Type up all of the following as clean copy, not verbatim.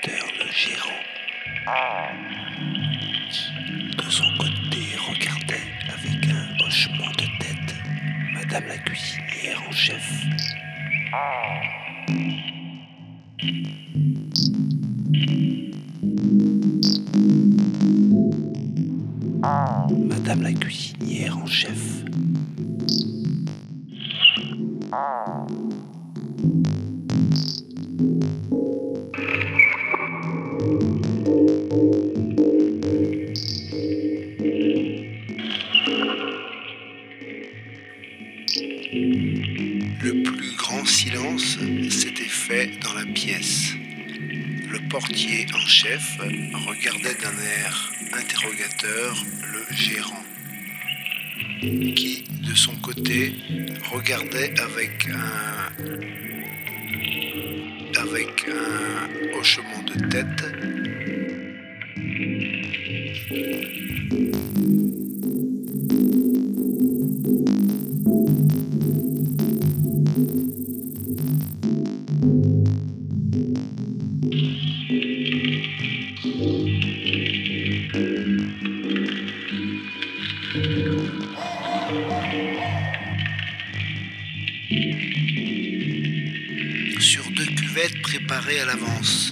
l'interrogateur, le gérant, de son côté, regardait avec un hochement de tête Madame la cuisinière en chef. Madame la cuisinière en chef. Le plus grand silence s'était fait dans la pièce. Le portier en chef regardait d'un air interrogateur le gérant, qui, de son côté, regardait avec un hochement de tête. Sur 2 cuvettes préparées à l'avance.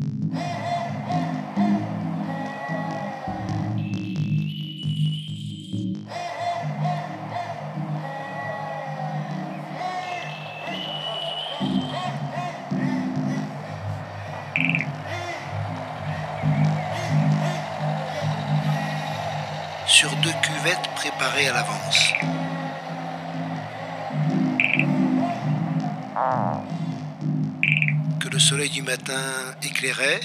Sur 2 cuvettes préparées à l'avance. Que le soleil du matin éclairait.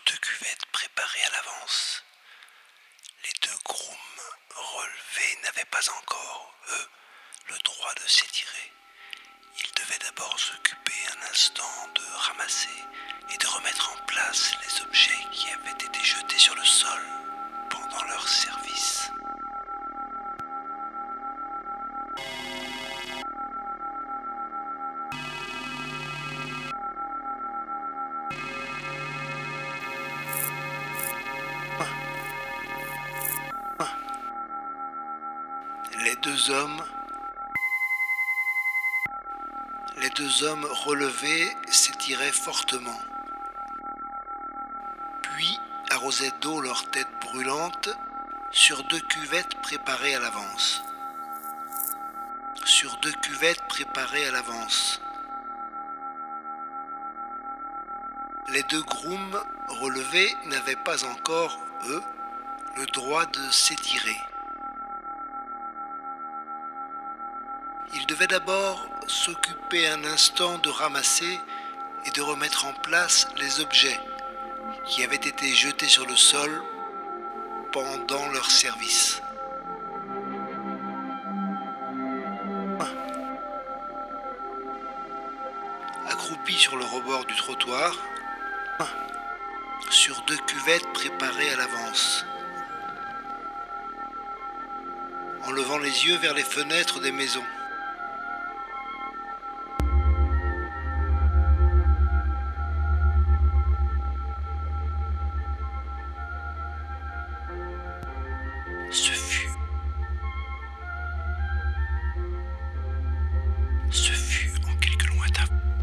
deux cuvettes préparées à l'avance. Les deux grooms relevés n'avaient pas encore, eux, le droit de s'étirer. Ils devaient d'abord s'occuper un instant de ramasser et de remettre en place les objets qui avaient été jetés sur le sol pendant leur service. Les deux hommes relevés s'étiraient fortement, puis arrosaient d'eau leurs têtes brûlantes sur deux cuvettes préparées à l'avance. Les deux grooms relevés n'avaient pas encore, eux, le droit de s'étirer. Ils devaient d'abord s'occuper un instant de ramasser et de remettre en place les objets qui avaient été jetés sur le sol pendant leur service. Accroupis sur le rebord du trottoir, sur deux cuvettes préparées à l'avance, en levant les yeux vers les fenêtres des maisons. Ce fut en quelque lointain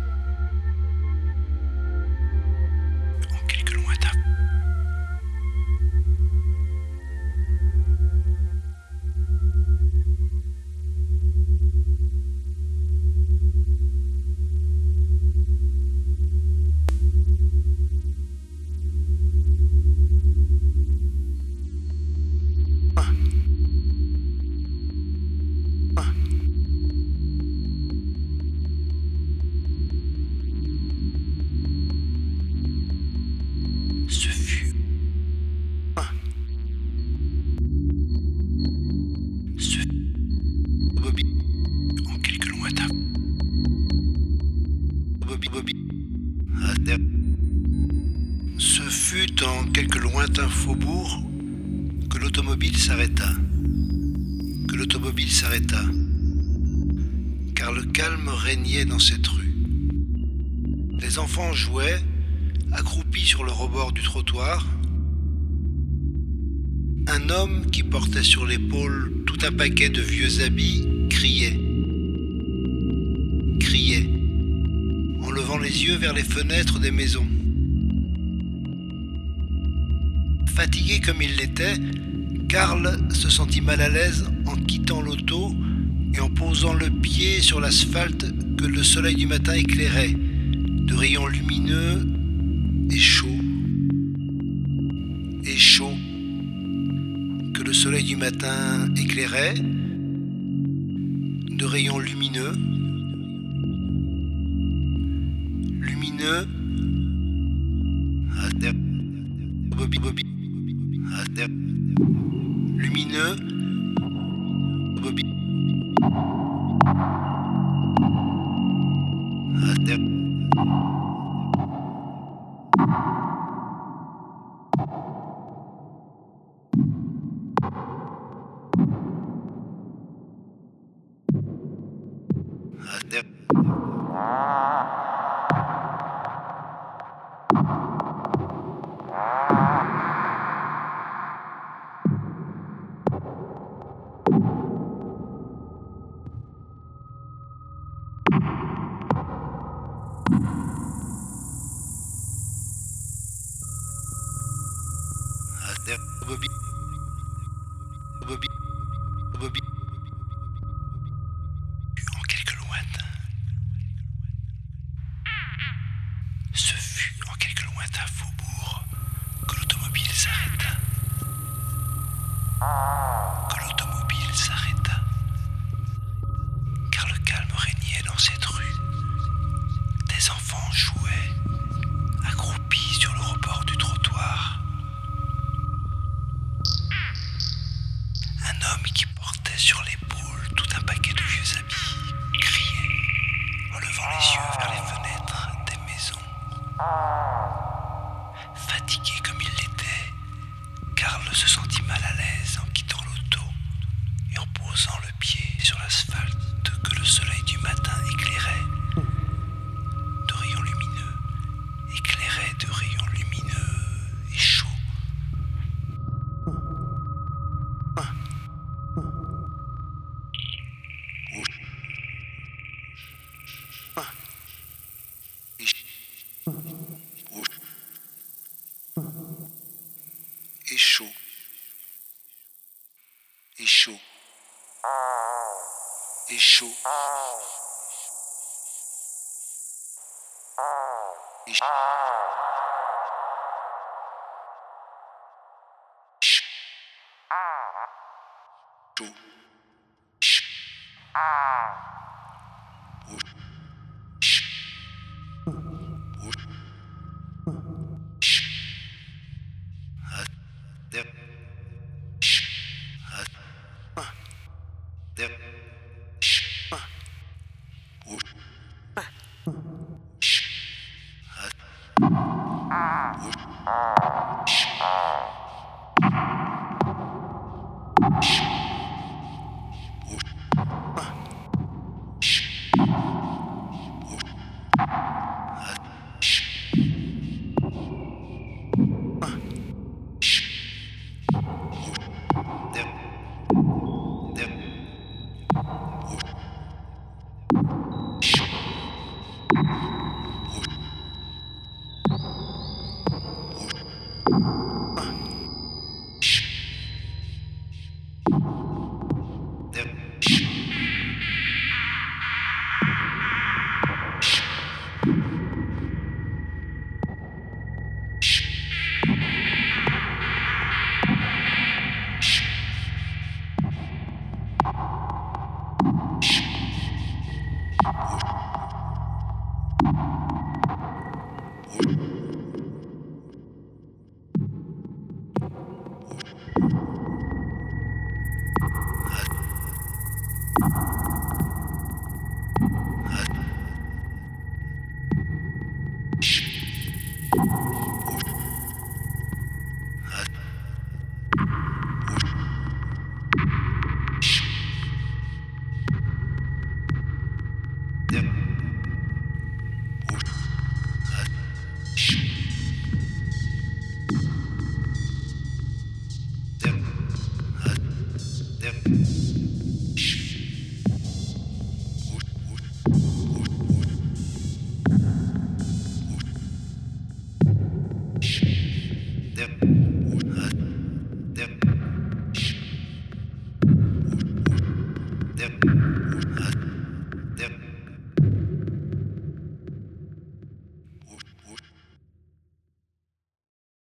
Ce fut dans quelque lointain faubourg que l'automobile s'arrêta. Car le calme régnait dans cette rue. Les enfants jouaient, accroupis sur le rebord du trottoir. Un homme qui portait sur l'épaule tout un paquet de vieux habits criait, en levant les yeux vers les fenêtres des maisons. Fatigué comme il l'était, Karl se sentit mal à l'aise en quittant l'auto et en posant le pied sur l'asphalte que le soleil du matin éclairait, de rayons lumineux et chauds, que le soleil du matin éclairait, de rayons lumineux, lumineux, en quelque lointain. Ce fut en quelque lointain faubourg que l'automobile s'arrêta. Car le calme régnait dans cette rue. Des enfants jouaient, accroupis sur le rebord du trottoir. et chaud. Et chaud. Et chaud. Et chaud.